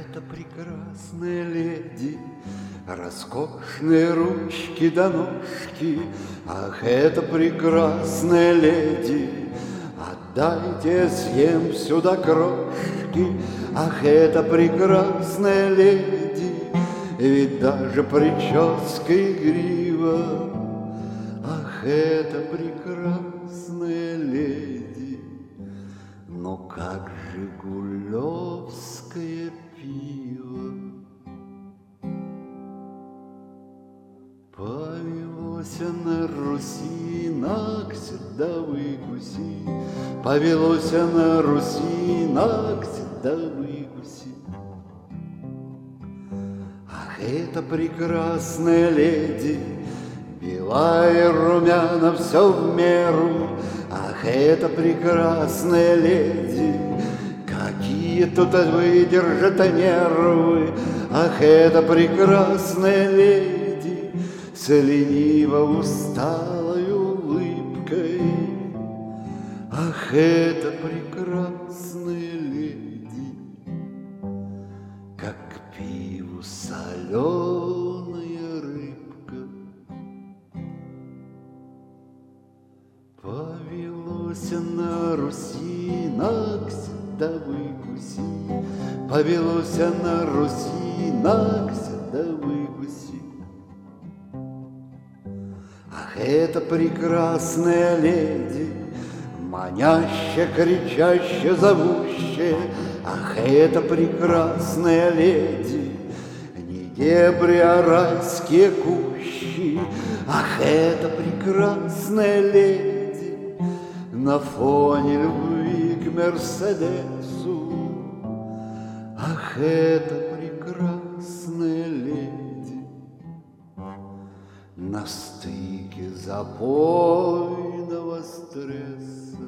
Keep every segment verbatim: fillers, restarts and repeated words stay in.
это прекрасная леди, роскошные ручки да ножки. Ах, это прекрасная леди, отдайте, съем сюда крошки. Ах, это прекрасная леди, ведь даже прическа игрива. Ах, это прекрасная леди, но как жигулевское пиво. Повелось на Руси, накся да выкуси. Повелось на Руси, накся да выкуси. Ах, это прекрасная леди, белая и румяна, все в меру. Ах, это прекрасная леди, какие тут выдержат нервы. Ах, это прекрасная леди с лениво усталой улыбкой. Ах, это прекрасная леди, как к пиву соленая рыбка. Повелось на Руси, накся да выкуси. Повелось на Руси, накся да выкуси. Ах, это прекрасная леди, манящая, кричащая, зовущая. Ах, это прекрасная леди, не дебри, а райские кущи. Ах, это прекрасная леди на фоне любви к Мерседесу. Ах, это прекрасная леди на стыке запойного стресса.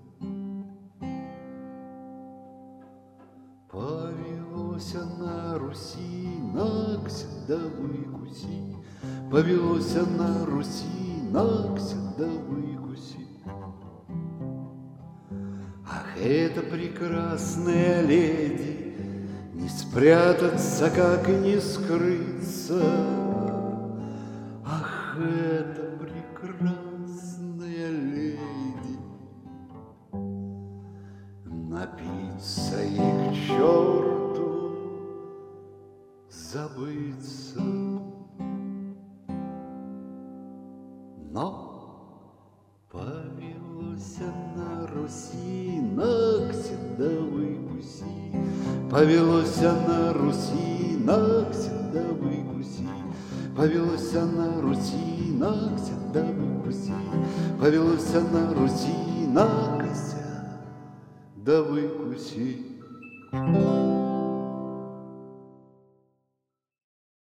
Повелось на Руси, накся да выкуси. Повелось на Руси, накся да выкуси. Ах, это прекрасная леди, не спрятаться, как и не скрыться. Ах, это прекрасная леди, напиться и к черту забыться. Но повелось на Руси, накся да выкуси. Повелось на Руси, накся да выкуси. Повелось на Руси, накся да выкуси. Повелось на Руси, накся да выкуси.